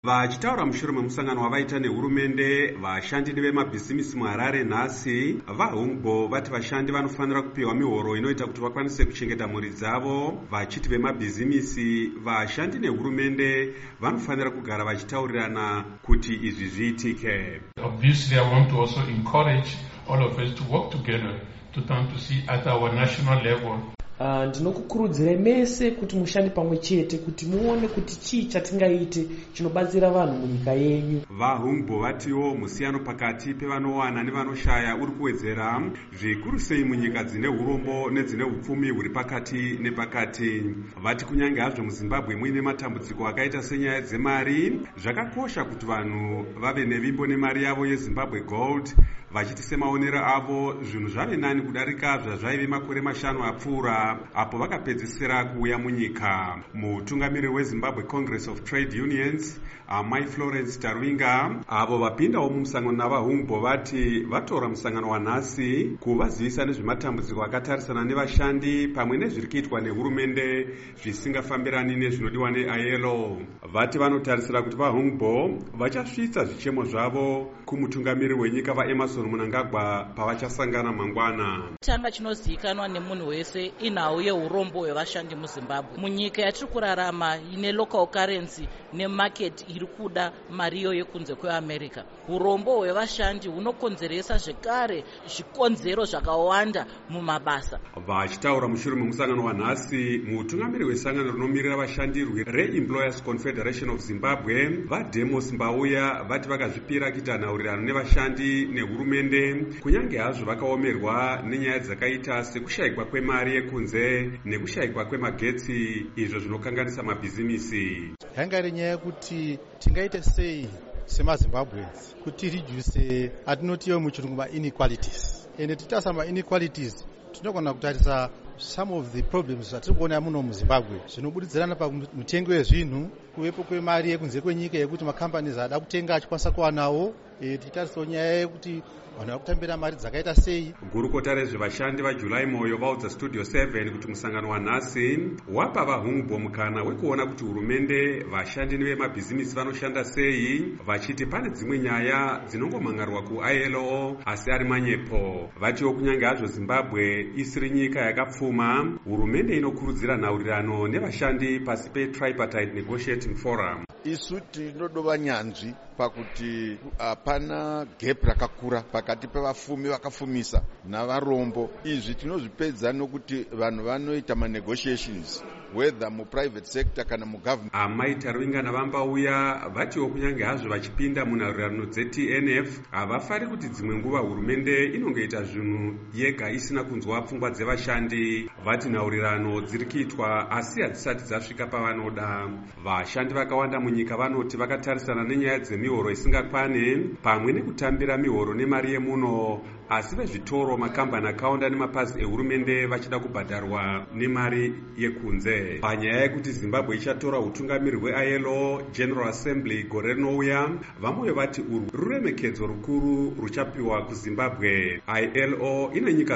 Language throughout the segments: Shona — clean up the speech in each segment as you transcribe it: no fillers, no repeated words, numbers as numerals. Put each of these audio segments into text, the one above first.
Vachitaura mushure memusangano wavaita nehurumende, vashandi vemabhizimisi muHarare nhasi vaHungbo vati vashandi vanofanira kupiwa mihoro inoita kuti vakwanise kuchengeta mhuri dzavo. Vachiti vemabhizimisi, vashandi nehurumende vanofanira kugara vachitaurirana kuti izvi zviitike. Obviously, I want to also encourage all of us to work together to turn to see at our national level. Ndinokukurudzirai mese kuti mushande pamwe chete kuti muone kuti chii chatingaite chinobatsira vanhu munyika yenyu. VaHungbo vatiwo musiyano pakati pevanowana nevanoshaya uri kuwedzera, zvikuru sei munyika dzine urombo nedzine upfumi huri pakati nepakati. Vati kunyange hazvo muZimbabwe muine matambudziko akaita senyaya dzemari, zvakakosha kuti vanhu vave nevimbo nemari yavo yeZimbabwe Gold. Vachiti semaonero avo, zvinhu zvave nani kudarika zvazvaive makore 5 apfuura apo vakapedzisira kuuya munyika. Mutungamiriri weZimbabwe Congress of Trade Unions, Amai Florence Tarwinga, avo vapindawo mumusangano navaHungbo vati vatora musangano wanhasi kuvazivisa nezvematambudziko akatarisana nevashandi pamwe nezviri kuitwa nehurumende zvisingafambirani nezvinodiwa neILO. Vati vanotarisira kuti vaHungbo vachasvitsa zvichemo zvavo kumutungamiriri wenyika vaEmmerson Mnangagwa pavachasangana mangwana. Changa chinozivikanwa nemunhu wese inhau yeurombo hwevashandi muZimbabwe. Munyika yatiri kurarama ine local currency nemarket iri kuda mariyo yekunze kweAmerica. Urombo hwevashandi hunokonzeresa zvekare zvikonzero zvakawanda mumabasa. Vachitaura mushure memusangano wanhasi, mutungamiriri wesangano rinomirira vashandi reEmployers Confederation of Zimbabwe, vaDemos Mbauya, vati vakazvipira kuita nhaurirano nevashandi nehurumende, kunyange hazvo vakaomerwa nenyaya dzakaita sekushayikwa kwemari yekunze nekushayikwa kwemagetsi, izvo zvinokanganisa mabhizimisi. Yanga iri nyaya yekuti tingaite sei semaZimbabweans kuti reduce atinotiwo muchirungu ma-inequalities. Ende titarisa ma-inequalities tinogona kutarisa some of the problems zvatiri kuona muno muZimbabwe zvinobudidzirana pamutengo wezvinhu, kuvepo kwemari yekunze kwenyika yekuti macompanies ada kutenga achikwanisa kuwanawo. Titarisawo nyaya yekuti vanhu vakutambira mari dzakaita sei. Gurukota rezvevashandi vaJuly Moyo vaudza Studio 7 kuti musangano wanhasi wapa vaHungbo mukana wekuona kuti hurumende, vashandi nevemabhizimisi vanoshanda sei, vachiti pane dzimwe nyaya dzinongomhangarwa kuILO asi ari manyepo. Vatiwo kunyange hazvo Zimbabwe isiri nyika yakapfuma, hurumende inokurudzira nhaurirano nevashandi pasi peTripartite Negotiating Forum. Isu tinodova nyanzvi pakuti hapana gap rakakura pakati pevafumi vakafumisa navarombo. Izvi tinozvipedza nokuti vanhu vanoita manegotiations whether muprivate sector kana mugovernment. Amai Tarwinga navambauya vatiwo kunyange hazvo vachipinda munhaurirano dzeTNF, havafari kuti dzimwe nguva hurumende inongoita zvinhu yega isina kunzwa pfungwa dzevashandi. Vati nhaurirano dziri kuitwa asi hadzisati dzasvika pavanoda. Vashandi vakawanda munyika vanoti vakatarisana nenyaya dzemihoro isingakwane pamwe nekutambira mihoro nemari yemuno, asi vezvitoro, makambani akawanda nemapazi ehurumende vachida kubhadharwa nemari yekunze. Panyaya yekuti Zimbabwe ichatora utungamiriri hweILO General Assembly gore rinouya, vamwe vati urwu ruremekedzo rukuru ruchapiwa kuZimbabwe. ILO ine nyika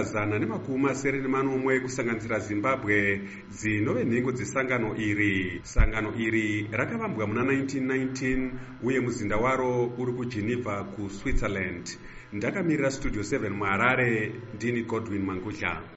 190 kusanganisira Zimbabwe dzinove nhengo dzesangano iri. Sangano iri rakavambwa muna 1919 uye muzinda waro uri kuGeneva kuSwitzerland. Ndakamirira Studio 7 muHarare, ndini Godwin Mangudla.